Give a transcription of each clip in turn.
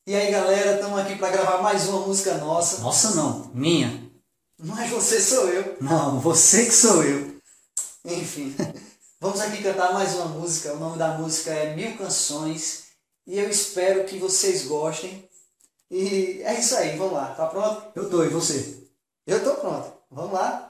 E aí galera, estamos aqui para gravar mais uma música nossa. Nossa não, minha. Mas você sou eu. Não, você que sou eu. Enfim, vamos aqui cantar mais uma música. O nome da música é Mil Canções. E eu espero que vocês gostem. E é isso aí, vamos lá. Tá pronto? Eu tô, e você? Eu tô pronto. Vamos lá.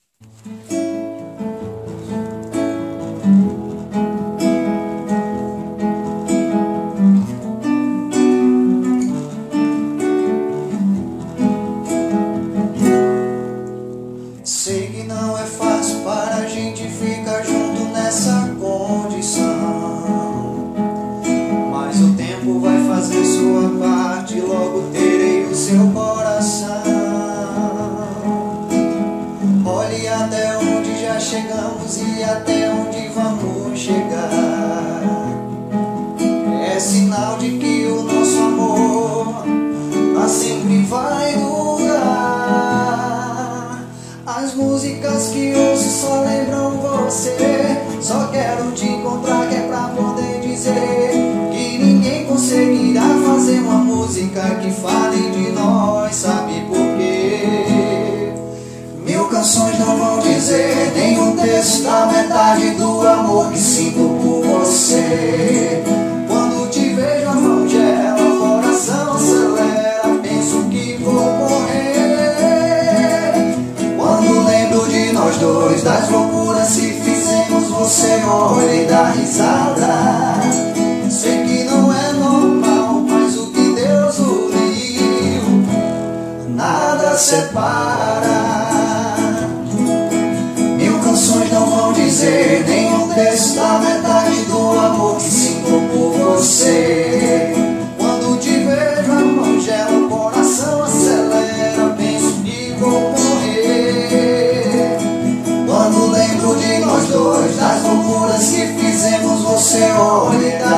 Sei que não é fácil para a gente ficar junto nessa condição, mas o tempo vai fazer sua parte, logo terei o seu coração. Olhe até onde já chegamos e até onde vamos chegar. É sinal de que o nosso amor sempre vai durar. As músicas que ouço só lembram você. Só quero te encontrar que é pra poder dizer que ninguém conseguirá fazer uma música que fale de nós. Sabe por quê? Mil canções não vão dizer nem um terço da metade do amor que sinto por você. Quando te vejo a mão gela, o coração acelera, penso que vou morrer. Quando lembro de nós dois, das loucuras que fizemos, você olha e dá risada. Sei que não é normal, mas o que Deus uniu, nada separa. Mil canções não vão dizer nem um terço da metade do amor que sinto por você. Quando te vejo a mão gela, o coração acelera, penso que vou morrer. Quando lembro de nós dois, das loucuras que fizemos, você olha e dá